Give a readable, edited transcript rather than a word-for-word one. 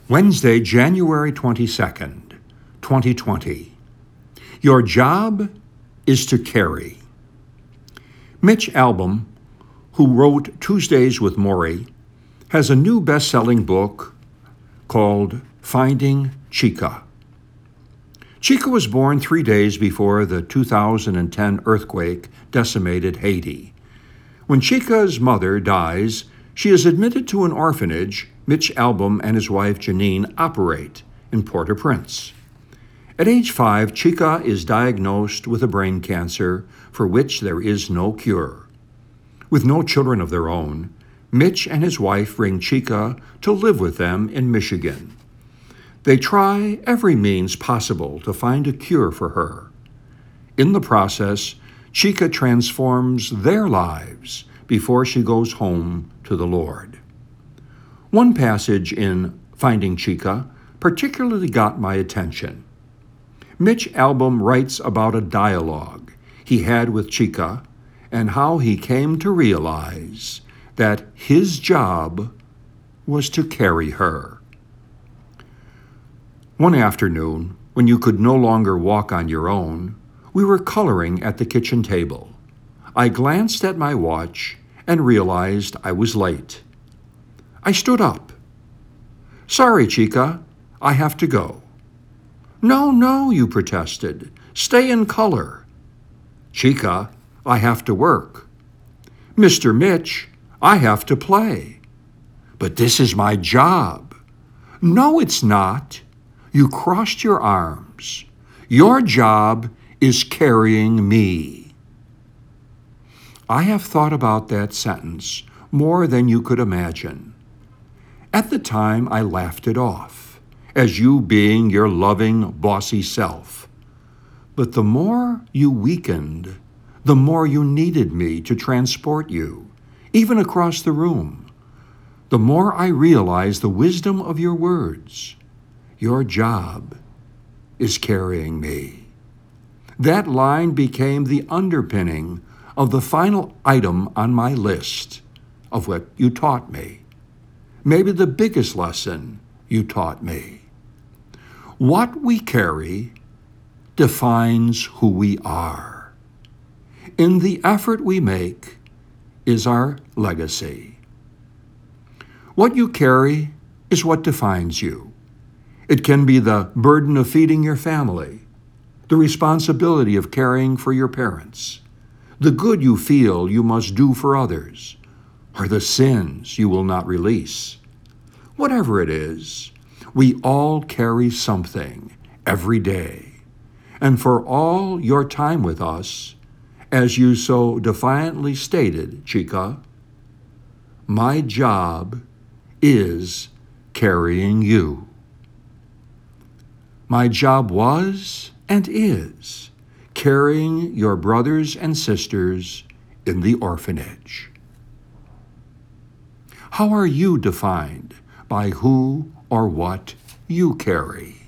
Wednesday, January 22nd, 2020. Your job is to carry. Mitch Albom, who wrote Tuesdays with Morrie, has a new best-selling book called Finding Chica. Chica was born 3 days before the 2010 earthquake decimated Haiti. When Chica's mother dies, she is admitted to an orphanage Mitch Albom and his wife Janine operate in Port-au-Prince. At age 5, Chica is diagnosed with a brain cancer for which there is no cure. With no children of their own, Mitch and his wife bring Chica to live with them in Michigan. They try every means possible to find a cure for her. In the process, Chica transforms their lives before she goes home to the Lord. One passage in Finding Chica particularly got my attention. Mitch Albom writes about a dialogue he had with Chica and how he came to realize that his job was to carry her. One afternoon, when you could no longer walk on your own, we were coloring at the kitchen table. I glanced at my watch and realized I was late. I stood up. "Sorry, Chica, I have to go." No, you protested. "Stay and color." "Chica, I have to work." "Mr. Mitch, I have to play." "But this is my job." "No, it's not." You crossed your arms. "Your job is carrying me." I have thought about that sentence more than you could imagine. At the time, I laughed it off, as you being your loving, bossy self. But the more you weakened, the more you needed me to transport you, even across the room, the more I realized the wisdom of your words. Your job is carrying me. That line became the underpinning of the final item on my list of what you taught me. Maybe the biggest lesson you taught me. What we carry defines who we are. In the effort we make is our legacy. What you carry is what defines you. It can be the burden of feeding your family, the responsibility of caring for your parents, the good you feel you must do for others, or the sins you will not release. Whatever it is, we all carry something every day. And for all your time with us, as you so defiantly stated, Chica, my job is carrying you. My job was and is carrying your brothers and sisters in the orphanage. How are you defined by who or what you carry?